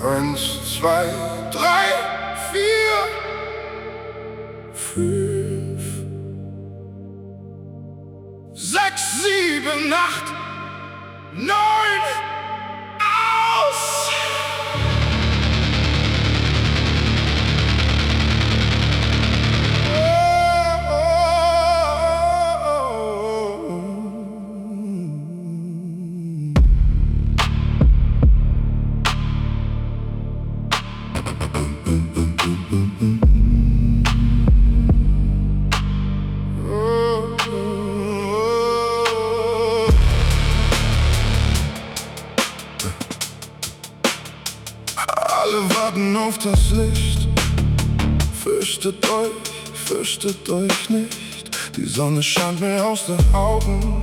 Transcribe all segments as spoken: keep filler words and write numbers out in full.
Eins, zwei, drei, vier, fünf, sechs, sieben, acht, neun, aus! Alle warten auf das Licht. Fürchtet euch, fürchtet euch nicht. Die Sonne scheint mir aus den Augen.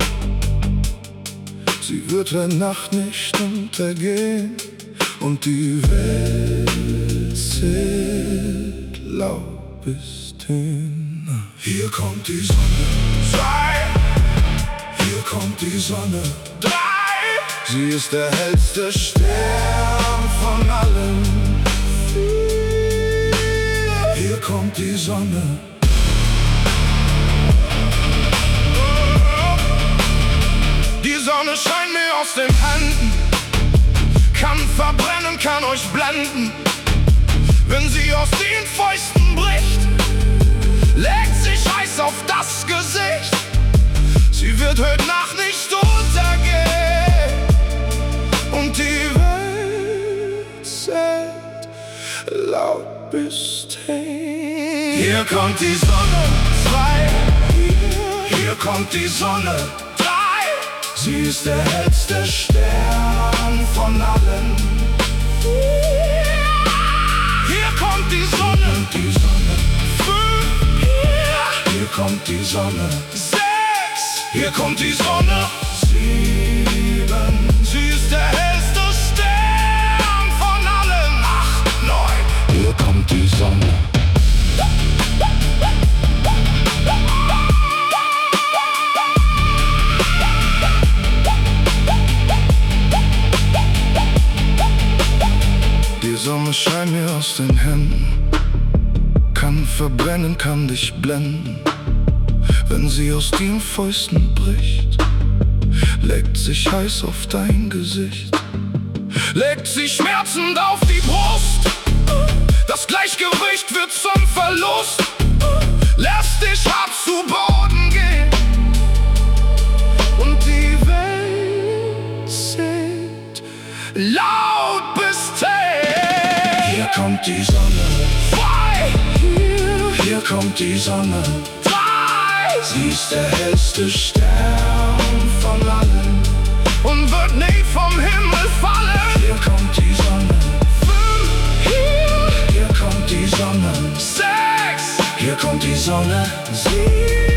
Sie wird der Nacht nicht untergehen. Und die Welt zählt laut bis hin. Hier kommt die Sonne. Zwei. Hier kommt die Sonne. Drei. Sie ist der hellste Stern von allen. Vier. Hier kommt die Sonne. Die Sonne scheint mir aus den Händen, kann verbrennen, kann euch blenden. Wenn sie aus den Fäusten bricht, legt sich heiß auf das Gesicht. Sie wird heute Nacht nicht untergehen. Und die Welt zählt laut bis zehn. Hier kommt die Sonne. Zwei. Hier, hier kommt die Sonne. Drei. Sie ist der hellste Stern von allen. Vier. Hier kommt die Sonne. Die Sonne. Fünf. Hier, hier kommt die Sonne. Sechs. Hier kommt die Sonne. Sieben. Sie ist der hellste Stern von allen. Acht, neun. Hier kommt die Sonne. Die Sonne scheint mir aus den Händen, kann verbrennen, kann dich blenden. Wenn sie aus den Fäusten bricht, legt sich heiß auf dein Gesicht, legt sich schmerzend auf die Brust. Das Gleichgewicht wird zum Verlust, lässt dich hart zu Boden gehen. Und die Welt zählt laut bis zehn. Hier kommt die Sonne. Zwei. Hier, hier kommt die Sonne. Sie ist der hellste Stern von allen und wird nie vom Himmel fallen. Hier kommt die Sonne. Fünf. Hier, hier kommt die Sonne. Sechs. Hier kommt die Sonne. Sieben.